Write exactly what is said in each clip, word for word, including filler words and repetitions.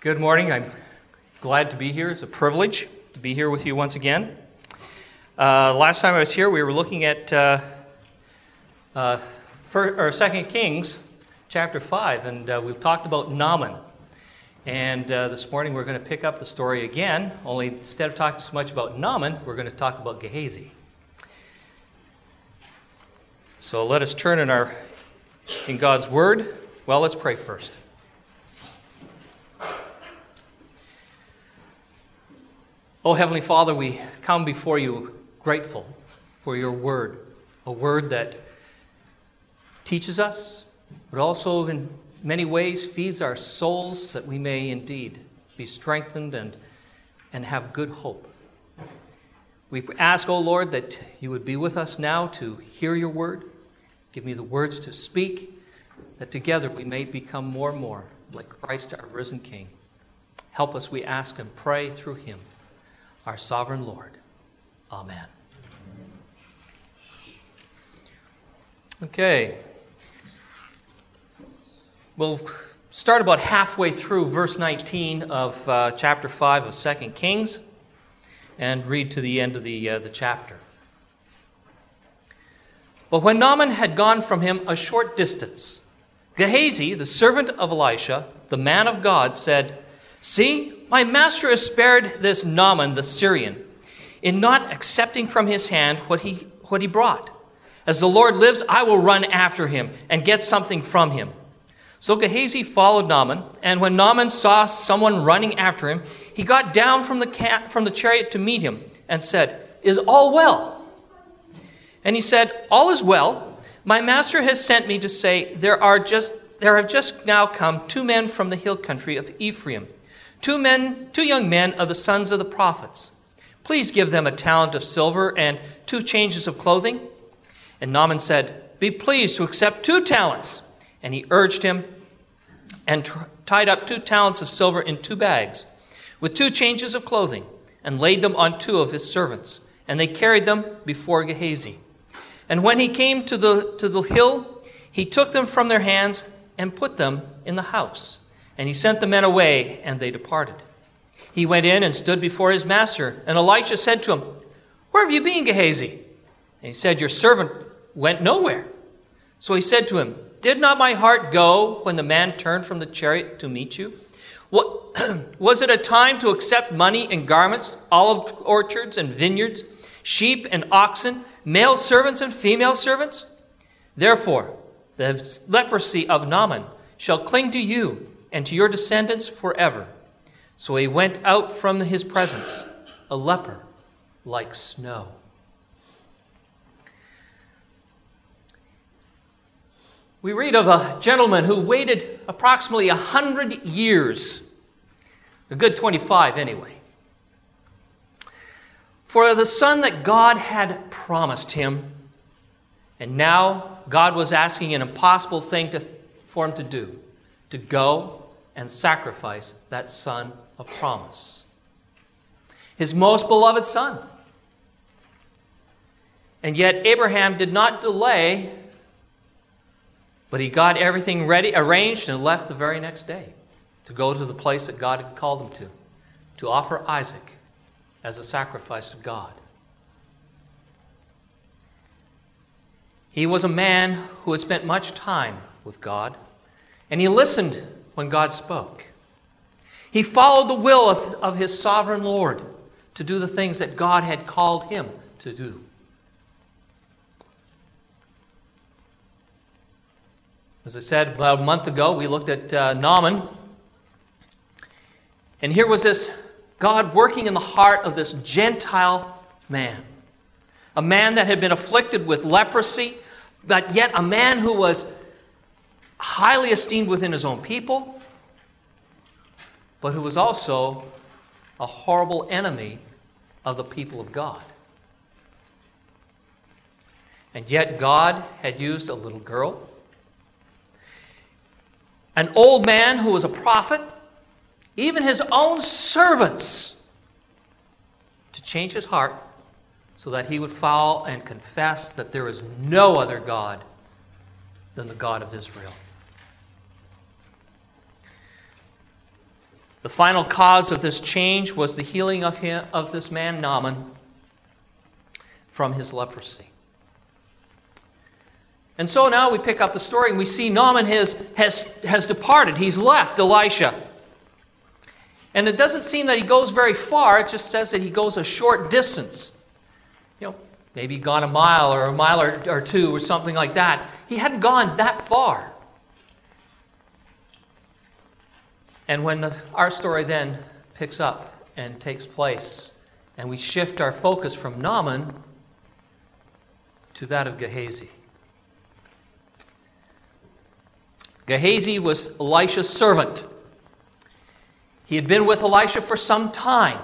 Good morning. I'm glad to be here. It's a privilege to be here with you once again. Uh, last time I was here, we were looking at uh, uh, first, or Second Kings, chapter five, and uh, we talked about Naaman. And uh, this morning we're going to pick up the story again, only instead of talking so much about Naaman, we're going to talk about Gehazi. So let us turn in our in God's Word. Well, let's pray first. Oh, Heavenly Father, we come before you grateful for your word, a word that teaches us, but also in many ways feeds our souls that we may indeed be strengthened and, and have good hope. We ask, oh Lord, that you would be with us now to hear your word. Give me the words to speak, that together we may become more and more like Christ, our risen King. Help us, we ask and pray through him, our sovereign Lord. Amen. Okay. We'll start about halfway through verse nineteen of uh, chapter five of Second Kings and read to the end of the, uh, the chapter. But when Naaman had gone from him a short distance, Gehazi, the servant of Elisha, the man of God, said, "See, my master has spared this Naaman the Syrian, in not accepting from his hand what he what he brought. As the Lord lives, I will run after him and get something from him." So Gehazi followed Naaman, and when Naaman saw someone running after him, he got down from the ca- from the chariot to meet him and said, "Is all well?" And he said, "All is well. My master has sent me to say, there are just there have just now come two men from the hill country of Ephraim, two men, two young men of the sons of the prophets. Please give them a talent of silver and two changes of clothing." And Naaman said, "Be pleased to accept two talents." And he urged him and tr- tied up two talents of silver in two bags with two changes of clothing and laid them on two of his servants. And they carried them before Gehazi. And when he came to the, to the hill, he took them from their hands and put them in the house. And he sent the men away, and they departed. He went in and stood before his master. And Elisha said to him, "Where have you been, Gehazi?" And he said, "Your servant went nowhere." So he said to him, "Did not my heart go when the man turned from the chariot to meet you? What, was it a time to accept money and garments, olive orchards and vineyards, sheep and oxen, male servants and female servants? Therefore, the leprosy of Naaman shall cling to you and to your descendants forever." So he went out from his presence, a leper like snow. We read of a gentleman who waited approximately a hundred years, a good twenty-five anyway, for the son that God had promised him. And now God was asking an impossible thing to, for him to do, to go and sacrifice that son of promise, his most beloved son. And yet Abraham did not delay, but he got everything ready, arranged, and left the very next day to go to the place that God had called him to, to offer Isaac as a sacrifice to God. He was a man who had spent much time with God, and he listened when God spoke. He followed the will of, of his sovereign Lord to do the things that God had called him to do. As I said about a month ago, we looked at uh, Naaman, and here was this God working in the heart of this Gentile man, a man that had been afflicted with leprosy, but yet a man who was highly esteemed within his own people, but who was also a horrible enemy of the people of God. And yet God had used a little girl, an old man who was a prophet, even his own servants, to change his heart so that he would fall and confess that there is no other God than the God of Israel. The final cause of this change was the healing of him, of this man Naaman from his leprosy. And so now we pick up the story and we see Naaman has, has, has departed. He's left Elisha. And it doesn't seem that he goes very far. It just says that he goes a short distance. You know, maybe gone a mile or a mile or, or two or something like that. He hadn't gone that far. And when the, our story then picks up and takes place, and we shift our focus from Naaman to that of Gehazi. Gehazi was Elisha's servant. He had been with Elisha for some time.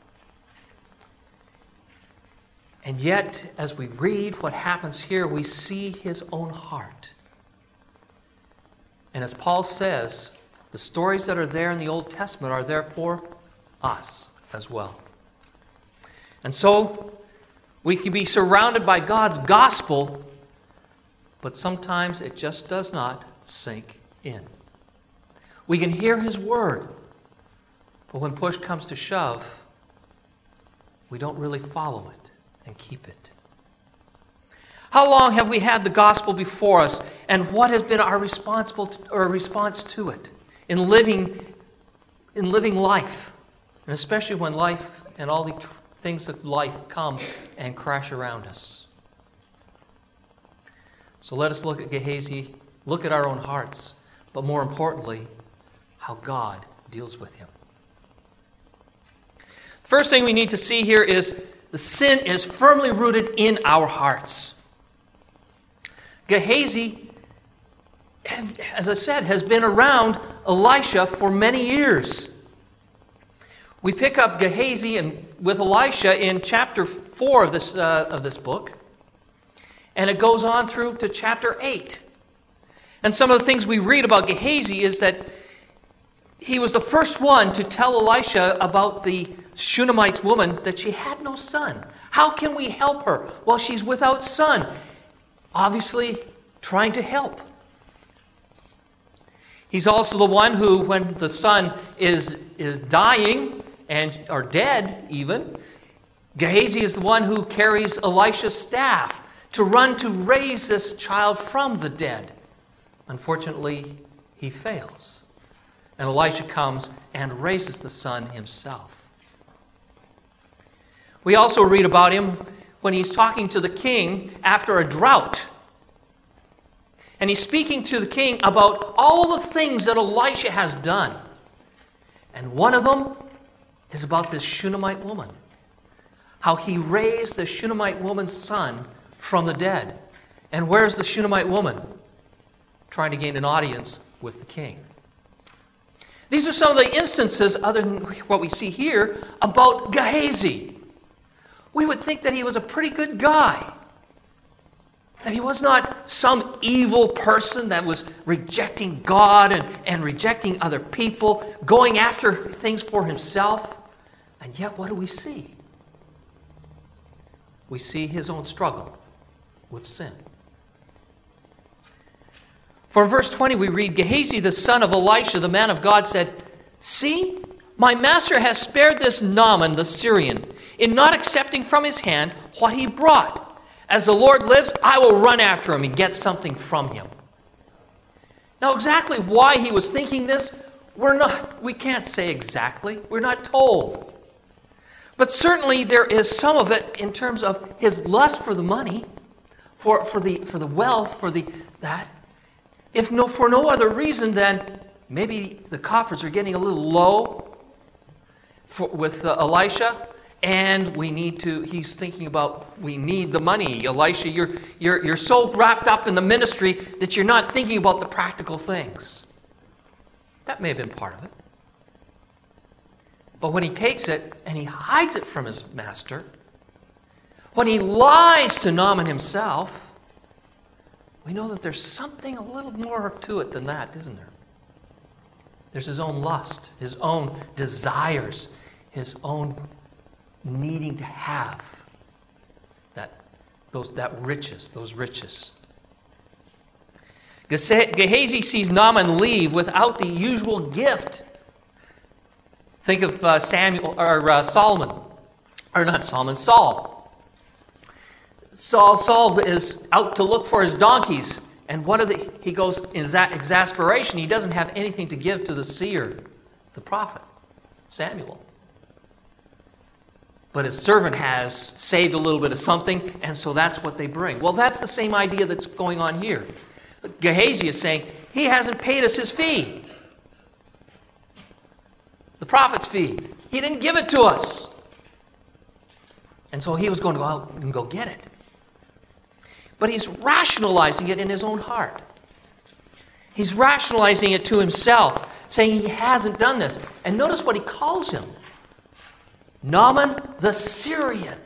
And yet, as we read what happens here, we see his own heart. And as Paul says, the stories that are there in the Old Testament are there for us as well. And so, we can be surrounded by God's gospel, but sometimes it just does not sink in. We can hear his word, but when push comes to shove, we don't really follow it and keep it. How long have we had the gospel before us, and what has been our responsible to, or response to it in living, in living life, and especially when life and all the tr- things of life come and crash around us? So let us look at Gehazi, look at our own hearts, but more importantly, how God deals with him. The first thing we need to see here is the sin is firmly rooted in our hearts. Gehazi, as I said, has been around Elisha for many years. We pick up Gehazi and with Elisha in chapter four of this, uh, of this book, and it goes on through to chapter eight. And some of the things we read about Gehazi is that he was the first one to tell Elisha about the Shunammite woman that she had no son. How can we help her? Well, she's without son. Obviously, trying to help. He's also the one who, when the son is, is dying, and or dead even, Gehazi is the one who carries Elisha's staff to run to raise this child from the dead. Unfortunately, he fails. And Elisha comes and raises the son himself. We also read about him when he's talking to the king after a drought. And he's speaking to the king about all the things that Elisha has done. And one of them is about this Shunammite woman. How he raised the Shunammite woman's son from the dead. And where's the Shunammite woman? Trying to gain an audience with the king. These are some of the instances, other than what we see here, about Gehazi. We would think that he was a pretty good guy. That he was not some evil person that was rejecting God and, and rejecting other people, going after things for himself. And yet, what do we see? We see his own struggle with sin. For in verse twenty we read, Gehazi, the son of Elisha, the man of God, said, "See, my master has spared this Naaman the Syrian, in not accepting from his hand what he brought. As the Lord lives, I will run after him and get something from him." Now, exactly why he was thinking this, we're not, we can't say exactly. We're not told. But certainly there is some of it in terms of his lust for the money, for, for the for the wealth, for the that. If no for no other reason than maybe the coffers are getting a little low for, with uh, Elisha. And we need to, he's thinking about, we need the money. Elisha, you're, you're, you're so wrapped up in the ministry that you're not thinking about the practical things. That may have been part of it. But when he takes it and he hides it from his master, when he lies to Naaman himself, we know that there's something a little more to it than that, isn't there? There's his own lust, his own desires, his own needing to have that, those, that riches, those riches. Gehazi sees Naaman leave without the usual gift. Think of uh, Samuel or uh, Solomon, or not Solomon, Saul. Saul Saul is out to look for his donkeys, and what are the? He goes in exa- exasperation. He doesn't have anything to give to the seer, the prophet, Samuel. But his servant has saved a little bit of something, and so that's what they bring. Well, that's the same idea that's going on here. Gehazi is saying, he hasn't paid us his fee. The prophet's fee. He didn't give it to us. And so he was going to go out and go get it. But he's rationalizing it in his own heart. He's rationalizing it to himself, saying he hasn't done this. And notice what he calls him. Naaman the Syrian.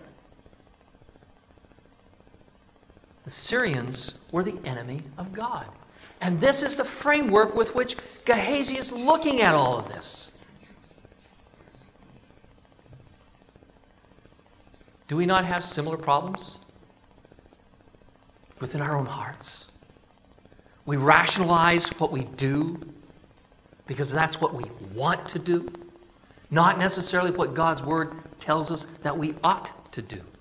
The Syrians were the enemy of God. And this is the framework with which Gehazi is looking at all of this. Do we not have similar problems within our own hearts? We rationalize what we do because that's what we want to do, not necessarily what God's Word tells us that we ought to do.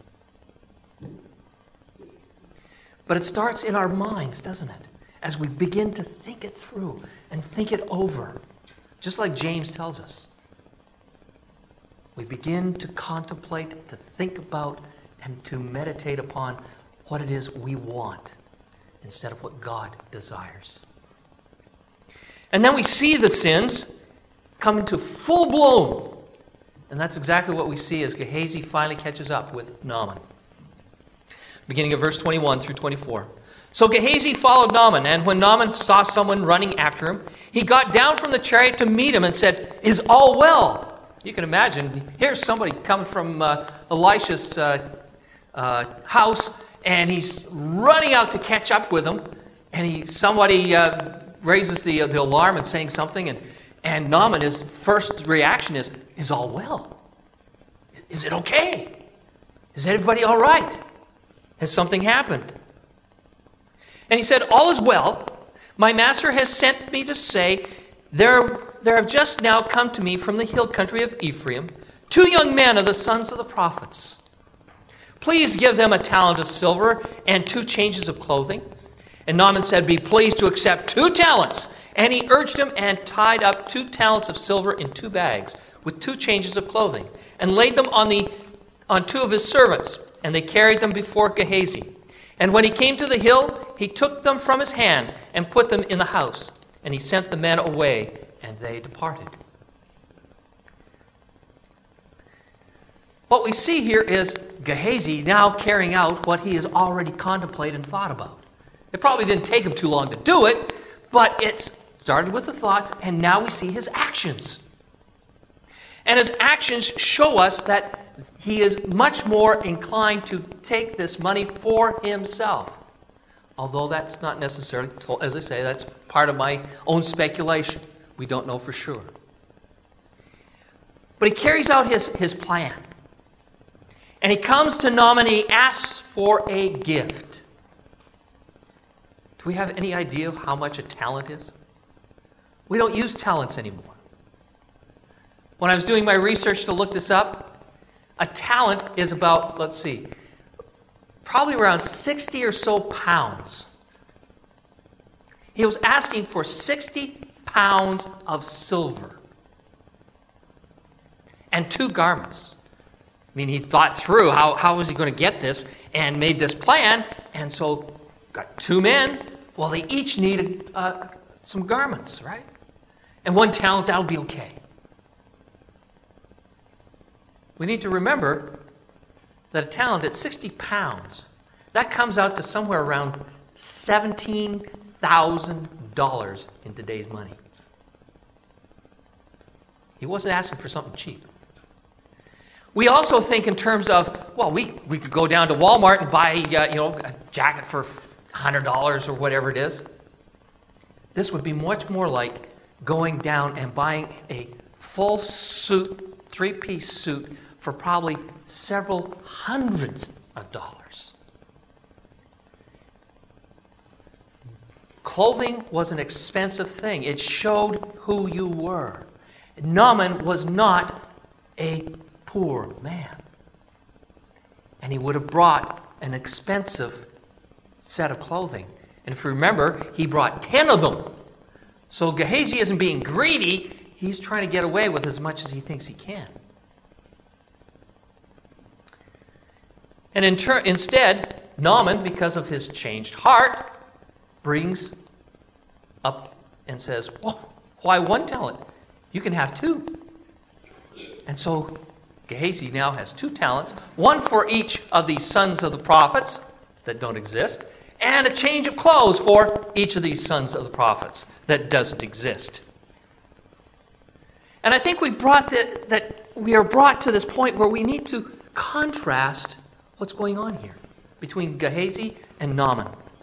But it starts in our minds, doesn't it? As we begin to think it through and think it over, just like James tells us. We begin to contemplate, to think about, and to meditate upon what it is we want instead of what God desires. And then we see the sins come into full bloom. And that's exactly what we see as Gehazi finally catches up with Naaman. Beginning of verse twenty-one through twenty-four. So Gehazi followed Naaman, and when Naaman saw someone running after him, he got down from the chariot to meet him and said, "Is all well?" You can imagine, here's somebody coming from uh, Elisha's uh, uh, house, and he's running out to catch up with him, and he somebody uh, raises the, uh, the alarm and saying something, and, and Naaman, his first reaction is, "Is all well? Is it okay? Is everybody all right? Has something happened?" And he said, "All is well. My master has sent me to say, there, there have just now come to me from the hill country of Ephraim two young men of the sons of the prophets. Please give them a talent of silver and two changes of clothing." And Naaman said, "Be pleased to accept two talents." And he urged him and tied up two talents of silver in two bags with two changes of clothing and laid them on, the, on two of his servants. And they carried them before Gehazi. And when he came to the hill, he took them from his hand and put them in the house. And he sent the men away, and they departed. What we see here is Gehazi now carrying out what he has already contemplated and thought about. It probably didn't take him too long to do it, but it started with the thoughts, and now we see his actions. And his actions show us that he is much more inclined to take this money for himself. Although that's not necessarily, as I say, that's part of my own speculation. We don't know for sure. But he carries out his, his plan. And he comes to Naaman and he asks for a gift. Do we have any idea how much a talent is? We don't use talents anymore. When I was doing my research to look this up, a talent is about, let's see, probably around sixty or so pounds. He was asking for sixty pounds of silver and two garments. I mean, he thought through how, how was he going to get this and made this plan, and so got two men. Well, they each needed uh, some garments, right? And one talent, that'll be okay. We need to remember that a talent at sixty pounds, that comes out to somewhere around seventeen thousand dollars in today's money. He wasn't asking for something cheap. We also think in terms of, well, we, we could go down to Walmart and buy uh, you know, a jacket for one hundred dollars or whatever it is. This would be much more like going down and buying a full suit, three-piece suit, for probably several hundreds of dollars. Clothing was an expensive thing. It showed who you were. Naaman was not a poor man. And he would have brought an expensive set of clothing. And if you remember, he brought ten of them. So Gehazi isn't being greedy. He's trying to get away with as much as he thinks he can. And in ter- instead, Naaman, because of his changed heart, brings up and says, well, why one talent? You can have two. And so Gehazi now has two talents, one for each of these sons of the prophets that don't exist, and a change of clothes for each of these sons of the prophets that doesn't exist. And I think we brought the, that we are brought to this point where we need to contrast what's going on here between Gehazi and Naaman.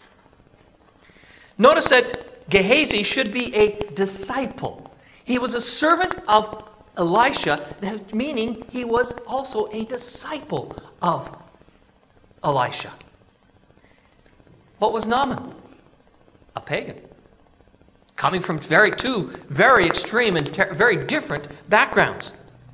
Notice that Gehazi should be a disciple. He was a servant of Elisha, meaning he was also a disciple of Elisha. What was Naaman? A pagan. Coming from very two very extreme and ter- very different backgrounds.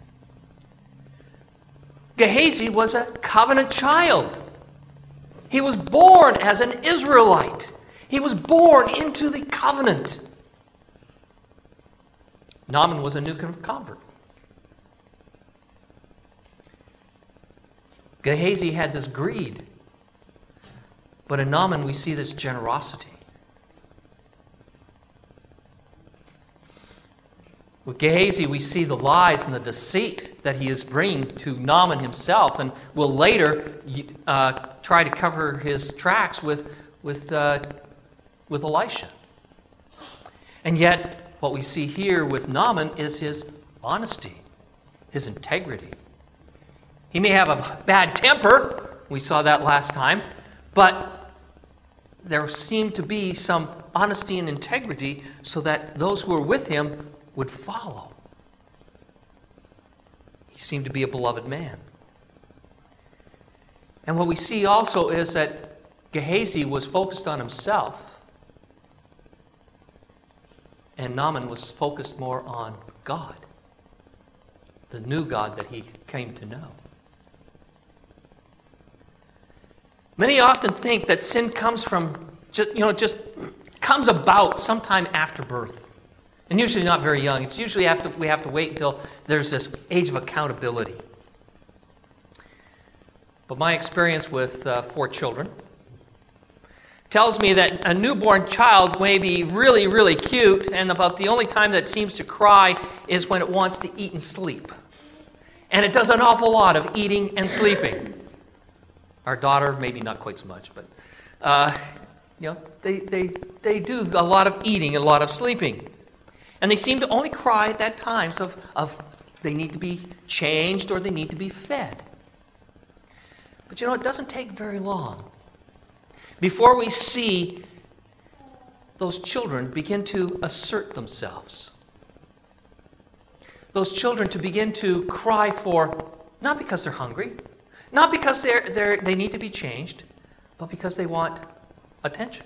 Gehazi was a covenant child. He was born as an Israelite. He was born into the covenant. Naaman was a new convert. Gehazi had this greed. But in Naaman we see this generosity. With Gehazi, we see the lies and the deceit that he is bringing to Naaman himself, and will later uh, try to cover his tracks with, with, uh, with Elisha. And yet, what we see here with Naaman is his honesty, his integrity. He may have a bad temper, we saw that last time, but there seemed to be some honesty and integrity so that those who were with him would follow. He seemed to be a beloved man. And what we see also is that Gehazi was focused on himself, and Naaman was focused more on God, the new God that he came to know. Many often think that sin comes from, just, you know, just comes about sometime after birth. And usually not very young. It's usually after we have to wait until there's this age of accountability. But my experience with uh, four children tells me that a newborn child may be really, really cute, and about the only time that it seems to cry is when it wants to eat and sleep. And it does an awful lot of eating and sleeping. Our daughter, maybe not quite so much, but uh, you know, they, they, they do a lot of eating and a lot of sleeping. And they seem to only cry at that times of, of they need to be changed or they need to be fed. But you know, it doesn't take very long before we see those children begin to assert themselves. Those children to begin to cry for, not because they're hungry, not because they're, they're, they need to be changed, but because they want attention.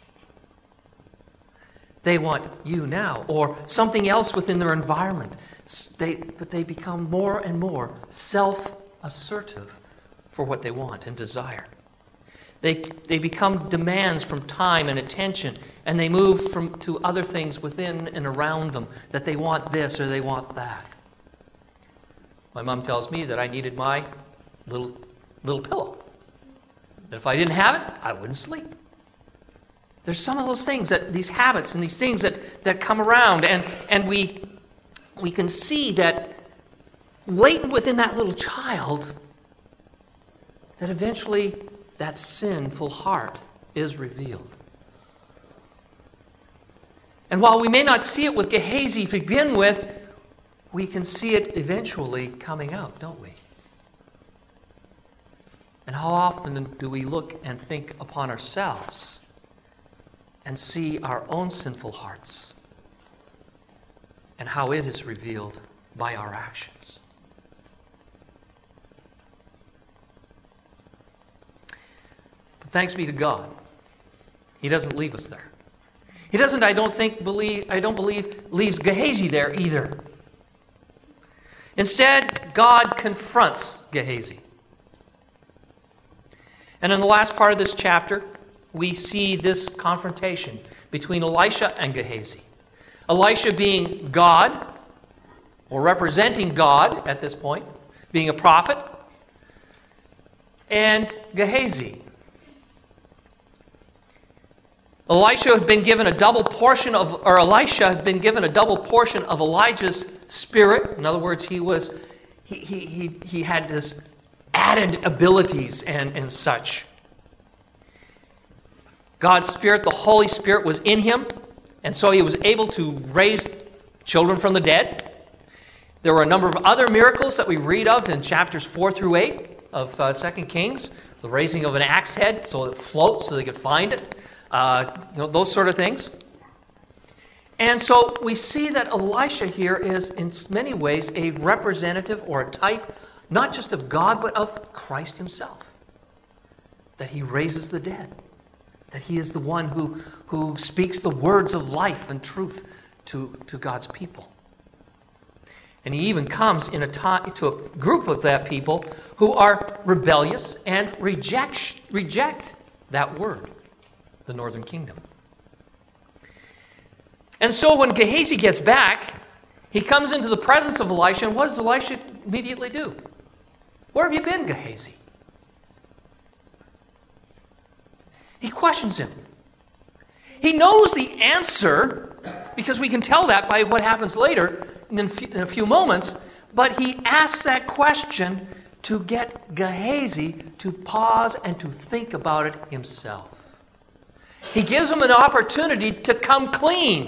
They want you now, or something else within their environment. They, but they become more and more self-assertive for what they want and desire. They, they become demands from time and attention, and they move from to other things within and around them, that they want this or they want that. My mom tells me that I needed my little, little pillow. That if I didn't have it, I wouldn't sleep. There's some of those things, that these habits and these things that, that come around, and, and we, we can see that latent within that little child, that eventually that sinful heart is revealed. And while we may not see it with Gehazi to begin with, we can see it eventually coming out, don't we? And how often do we look and think upon ourselves and see our own sinful hearts and how it is revealed by our actions? But thanks be to God, He doesn't leave us there. He doesn't, I don't think, believe, I don't believe, leaves Gehazi there either. Instead, God confronts Gehazi. And in the last part of this chapter, we see this confrontation between Elisha and Gehazi. Elisha being God, or representing God at this point, being a prophet, and Gehazi. Elisha had been given a double portion of, or Elisha had been given a double portion of Elijah's spirit. In other words, he was, he he he, he had this added abilities and, and such. God's Spirit, the Holy Spirit, was in him, and so he was able to raise children from the dead. There were a number of other miracles that we read of in chapters four through eight of uh, Second Kings. The raising of an axe head so it floats so they could find it. Uh, you know, those sort of things. And so we see that Elisha here is in many ways a representative or a type, not just of God, but of Christ himself. That he raises the dead. That he is the one who, who speaks the words of life and truth to, to God's people. And he even comes in a time, to a group of that people who are rebellious and reject, reject that word, the northern kingdom. And so when Gehazi gets back, he comes into the presence of Elisha, and what does Elisha immediately do? Where have you been, Gehazi? He questions him. He knows the answer, because we can tell that by what happens later in a few moments, but he asks that question to get Gehazi to pause and to think about it himself. He gives him an opportunity to come clean,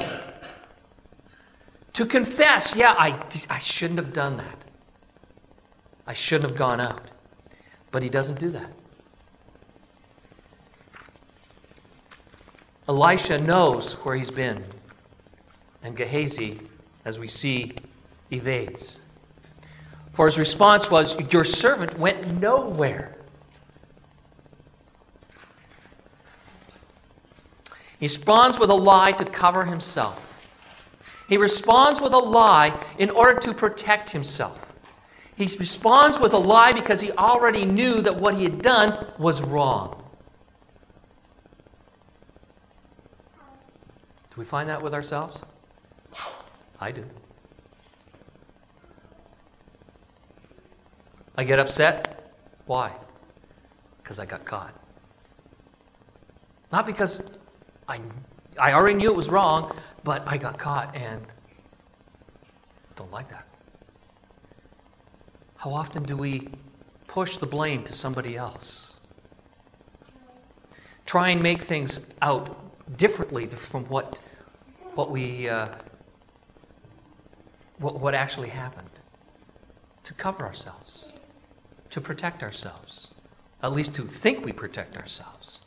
to confess, yeah, I, I shouldn't have done that. I shouldn't have gone out. But he doesn't do that. Elisha knows where he's been, and Gehazi, as we see, evades. For his response was, your servant went nowhere. He responds with a lie to cover himself. He responds with a lie in order to protect himself. He responds with a lie because he already knew that what he had done was wrong. Do we find that with ourselves? I do. I get upset. Why? Because I got caught. Not because I, I already knew it was wrong, but I got caught and don't like that. How often do we push the blame to somebody else? Try and make things out differently from what what we uh, what, what actually happened, to cover ourselves, to protect ourselves, at least to think we protect ourselves.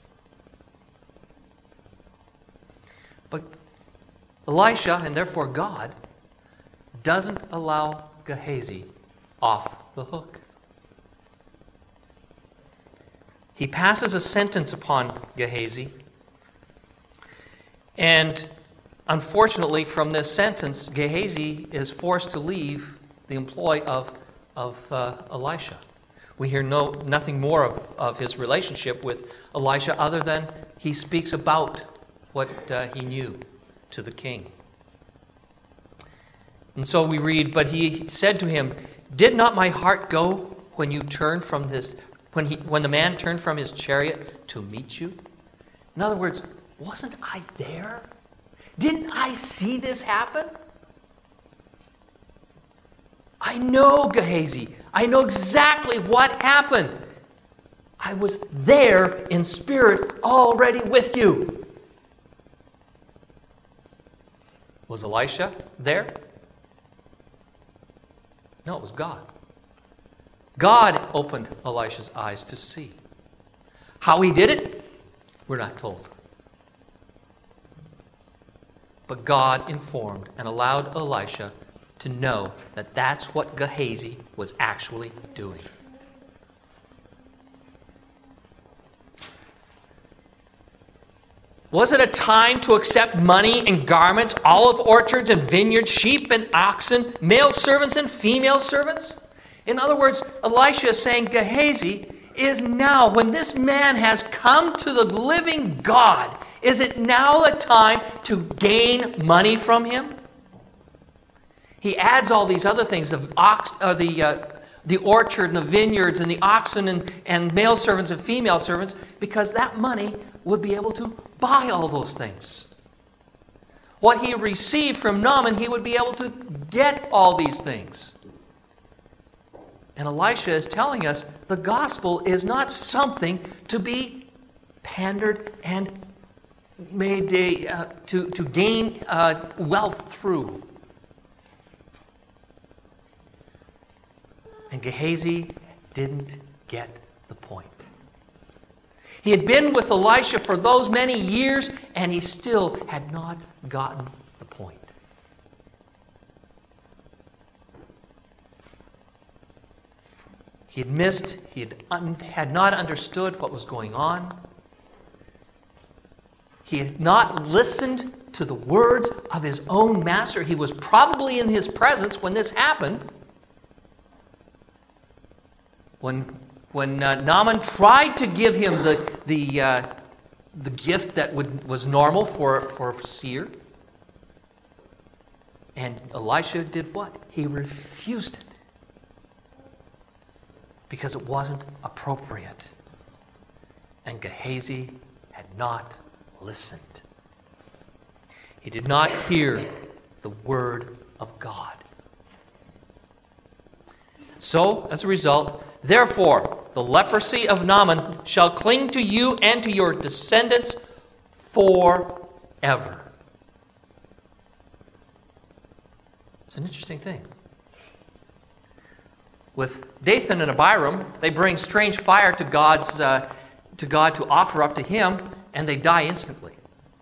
But Elisha, and therefore God, doesn't allow Gehazi off the hook. He passes a sentence upon Gehazi, and unfortunately, from this sentence, Gehazi is forced to leave the employ of, of uh, Elisha. We hear no, nothing more of, of his relationship with Elisha other than he speaks about what uh, he knew to the king. And so we read, but he said to him, did not my heart go when you turned from this, when he, when the man turned from his chariot to meet you? In other words, wasn't I there? Didn't I see this happen? I know, Gehazi. I know exactly what happened. I was there in spirit already with you. Was Elisha there? No, it was God. God opened Elisha's eyes to see. How he did it, we're not told. But God informed and allowed Elisha to know that that's what Gehazi was actually doing. Was it a time to accept money and garments, olive orchards and vineyards, sheep and oxen, male servants and female servants? In other words, Elisha is saying, Gehazi, is now, when this man has come to the living God, is it now the time to gain money from him? He adds all these other things, the, ox, uh, the, uh, the orchard and the vineyards and the oxen and, and male servants and female servants, because that money would be able to buy all those things. What he received from Naaman, he would be able to get all these things. And Elisha is telling us the gospel is not something to be pandered and made a, uh, to, to gain uh, wealth through. And Gehazi didn't get the point. He had been with Elisha for those many years, and he still had not gotten the point. He had missed, he had, un, had not understood what was going on. He had not listened to the words of his own master. He was probably in his presence when this happened. When, when uh, Naaman tried to give him the, the, uh, the gift that would, was normal for, for a seer. And Elisha did what? He refused it. Because it wasn't appropriate. And Gehazi had not listened. He did not hear the word of God. So, as a result, therefore, the leprosy of Naaman shall cling to you and to your descendants forever. It's an interesting thing. With Dathan and Abiram, they bring strange fire to God's uh, to God to offer up to him, and they die instantly.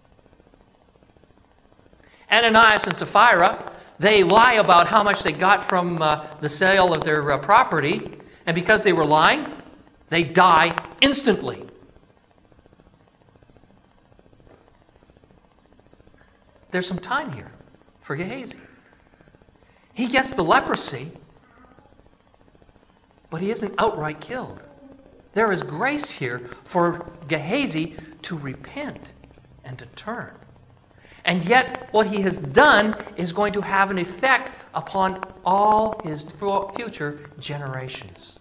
Ananias and Sapphira, they lie about how much they got from uh, the sale of their uh, property, and because they were lying, they die instantly. There's some time here for Gehazi. He gets the leprosy, but he isn't outright killed. There is grace here for Gehazi to repent and to turn. And yet, what he has done is going to have an effect upon all his future generations.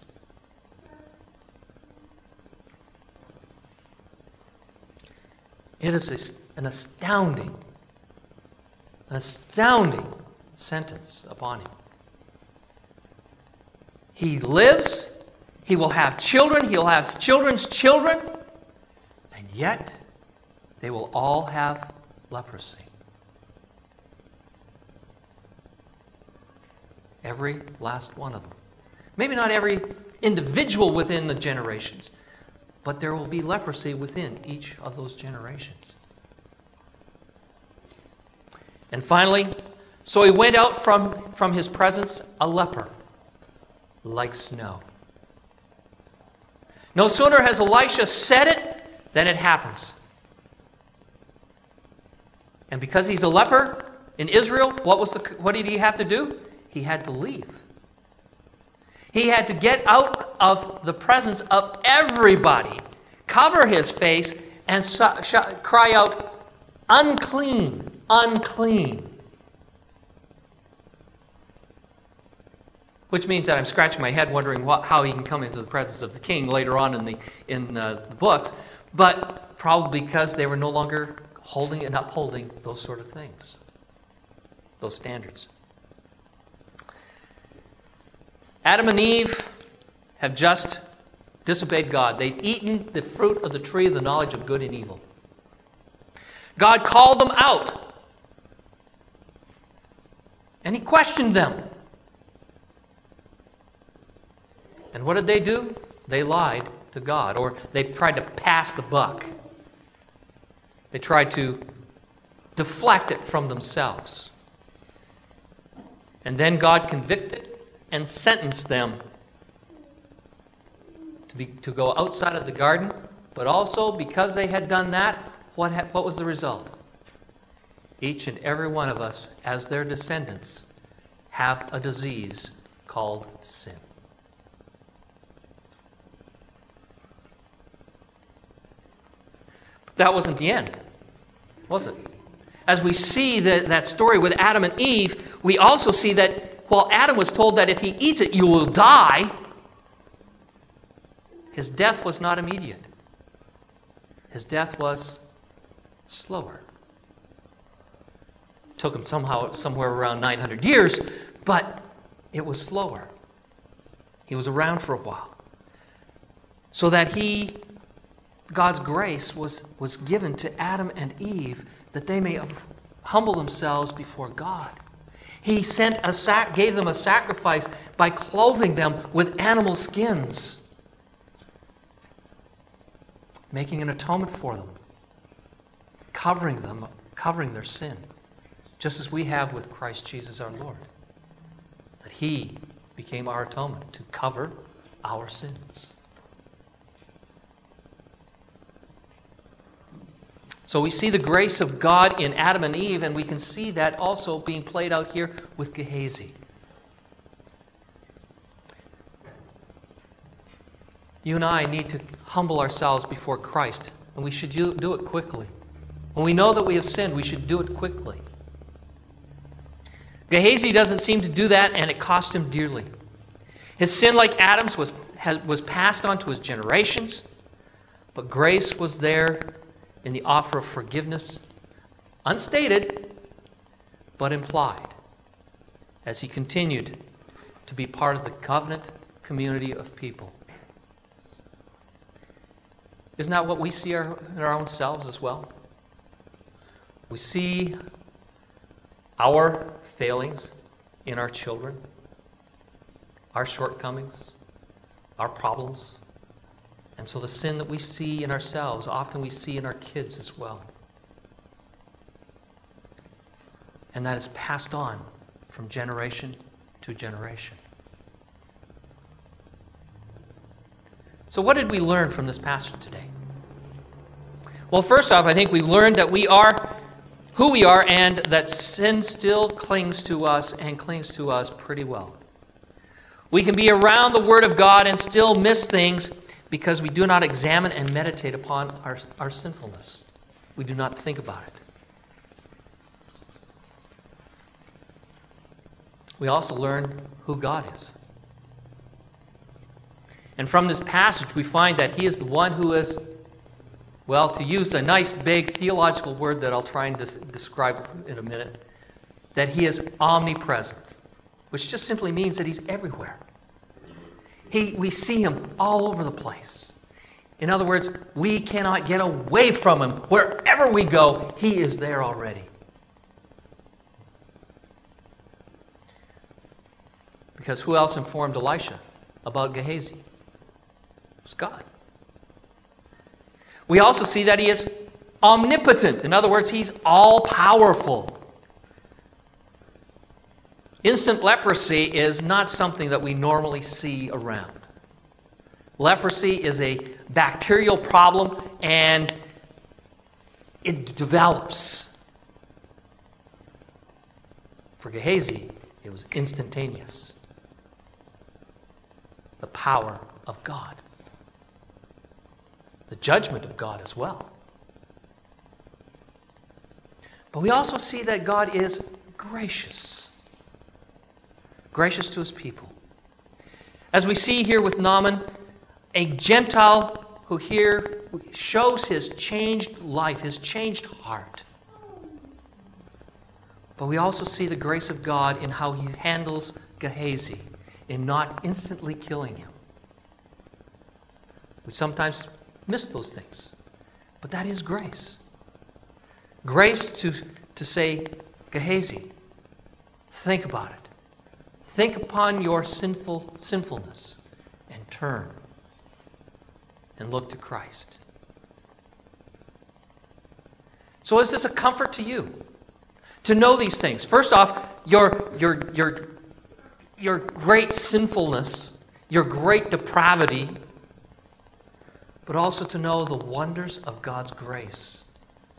It is an astounding, an astounding sentence upon him. He lives, he will have children, he'll have children's children, and yet they will all have leprosy. Every last one of them. Maybe not every individual within the generations, but there will be leprosy within each of those generations. And finally, so he went out from, from his presence a leper, like snow. No sooner has Elisha said it than it happens. And because he's a leper in Israel, what was the what did he have to do? He had to leave. He had to get out of the presence of everybody, cover his face, and su- sh- cry out, unclean, unclean. Which means that I'm scratching my head wondering what, how he can come into the presence of the king later on in the in uh, the books, but probably because they were no longer holding and upholding those sort of things, those standards. Adam and Eve have just disobeyed God. They've eaten the fruit of the tree of the knowledge of good and evil. God called them out, and he questioned them. And what did they do? They lied to God, or they tried to pass the buck. They tried to deflect it from themselves. And then God convicted and sentenced them to, be, to go outside of the garden, but also because they had done that, what, ha- what was the result? Each and every one of us, as their descendants, have a disease called sin. But that wasn't the end, was it? As we see the, that story with Adam and Eve, we also see that while Adam was told that if he eats it, you will die, his death was not immediate. His death was slower. It took him somehow somewhere around nine hundred years, but it was slower. He was around for a while. So that he, God's grace was, was given to Adam and Eve that they may humble themselves before God. He sent a sac- gave them a sacrifice by clothing them with animal skins, making an atonement for them, covering them, covering their sin, just as we have with Christ Jesus our Lord. That he became our atonement to cover our sins. So we see the grace of God in Adam and Eve, and we can see that also being played out here with Gehazi. You and I need to humble ourselves before Christ, and we should do, do it quickly. When we know that we have sinned, we should do it quickly. Gehazi doesn't seem to do that, and it cost him dearly. His sin, like Adam's, was, has, was passed on to his generations, but grace was there in the offer of forgiveness, unstated, but implied, as he continued to be part of the covenant community of people. Isn't that what we see our, in our own selves as well? We see our failings in our children, our shortcomings, our problems. And so the sin that we see in ourselves, often we see in our kids as well. And that is passed on from generation to generation. So what did we learn from this passage today? Well, first off, I think we learned that we are who we are and that sin still clings to us and clings to us pretty well. We can be around the Word of God and still miss things because we do not examine and meditate upon our, our sinfulness. We do not think about it. We also learn who God is. And from this passage, we find that He is the one who is, well, to use a nice big theological word that I'll try and des- describe in a minute, that He is omnipresent, which just simply means that He's everywhere. He, we see Him all over the place. In other words, we cannot get away from Him. Wherever we go, He is there already. Because who else informed Elisha about Gehazi? It was God. We also see that He is omnipotent. In other words, He's all-powerful. Instant leprosy is not something that we normally see around. Leprosy is a bacterial problem, and it develops. For Gehazi, it was instantaneous. The power of God. The judgment of God as well. But we also see that God is gracious. Gracious to His people. As we see here with Naaman, a Gentile who here shows his changed life, his changed heart. But we also see the grace of God in how He handles Gehazi in not instantly killing him. We sometimes miss those things. But that is grace. Grace to, to say, Gehazi, think about it. Think upon your sinful sinfulness and turn and look to Christ. So is this a comfort to you to know these things? First off, your, your, your, your great sinfulness, your great depravity, but also to know the wonders of God's grace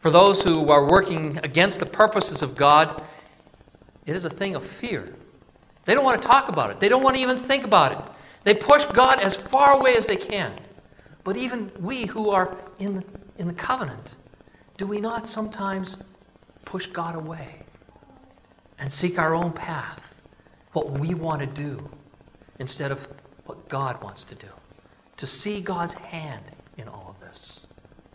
For those who are working against the purposes of God, it is a thing of fear. They don't want to talk about it. They don't want to even think about it. They push God as far away as they can. But even we who are in the, in the covenant, do we not sometimes push God away and seek our own path, what we want to do, instead of what God wants to do? To see God's hand in all of this.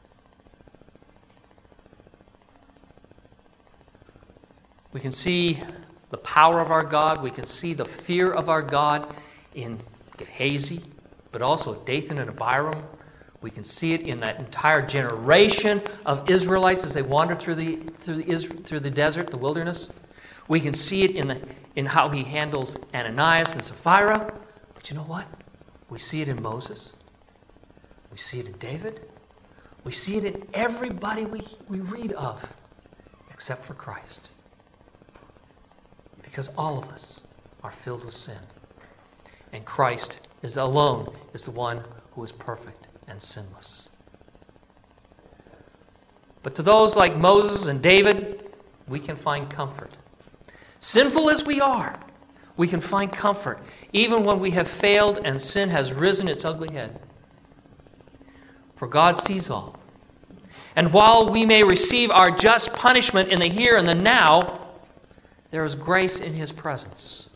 We can see the power of our God. We can see the fear of our God in Gehazi, but also Dathan and Abiram. We can see it in that entire generation of Israelites as they wander through the through the through the desert, the wilderness. We can see it in the in how he handles Ananias and Sapphira. But you know what? We see it in Moses. We see it in David. We see it in everybody we, we read of, except for Christ. Because all of us are filled with sin. And Christ is alone is the one who is perfect and sinless. But to those like Moses and David, we can find comfort. Sinful as we are, we can find comfort, even when we have failed and sin has risen its ugly head. For God sees all. And while we may receive our just punishment in the here and the now, there is grace in His presence.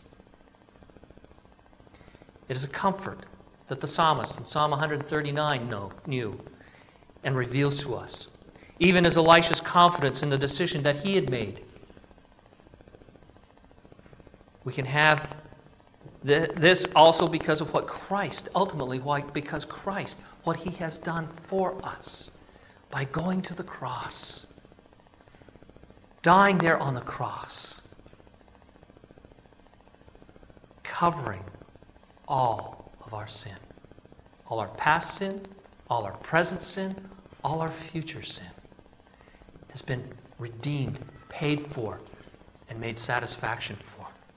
It is a comfort that the psalmist in Psalm one thirty-nine know, knew and reveals to us, even as Elisha's confidence in the decision that he had made. We can have this also because of what Christ, ultimately, why? Because Christ, what He has done for us by going to the cross, dying there on the cross, covering all of our sin, all our past sin, all our present sin, all our future sin has been redeemed, paid for, and made satisfaction for.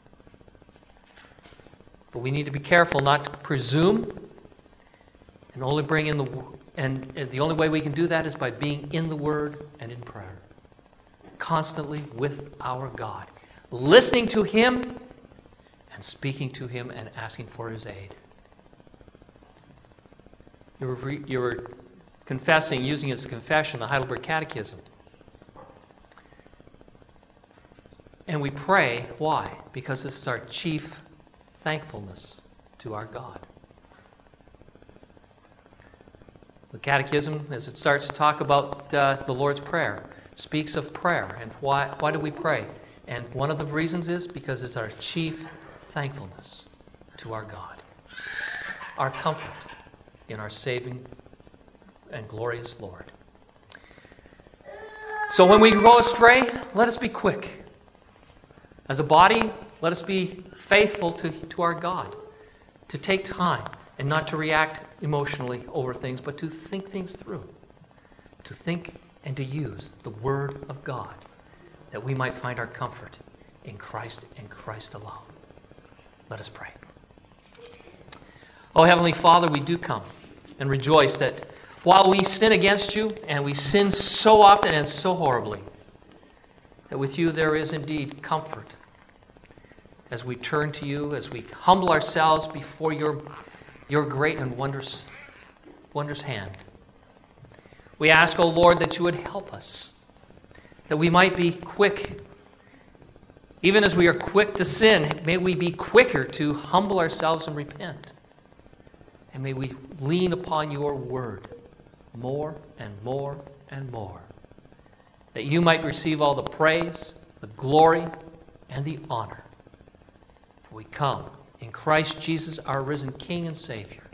But we need to be careful not to presume and only bring in the and the only way we can do that is by being in the Word and in prayer, constantly with our God, listening to Him and speaking to Him and asking for His aid. You were, you were confessing, using as a confession, the Heidelberg Catechism. And we pray, why? Because this is our chief thankfulness to our God. The Catechism, as it starts to talk about uh, the Lord's Prayer, speaks of prayer. And why, why do we pray? And one of the reasons is because it's our chief thankfulness to our God, our comfort in our saving and glorious Lord. So when we go astray, let us be quick. As a body, let us be faithful to, to our God, to take time and not to react emotionally over things, but to think things through, to think and to use the Word of God, that we might find our comfort in Christ and Christ alone. Let us pray. Oh, Heavenly Father, we do come and rejoice that while we sin against You, and we sin so often and so horribly, that with You there is indeed comfort as we turn to You, as we humble ourselves before Your, your great and wondrous, wondrous hand. We ask, O Lord, that You would help us, that we might be quick. Even as we are quick to sin, may we be quicker to humble ourselves and repent. And may we lean upon Your Word more and more and more, that You might receive all the praise, the glory, and the honor. For we come in Christ Jesus, our risen King and Savior.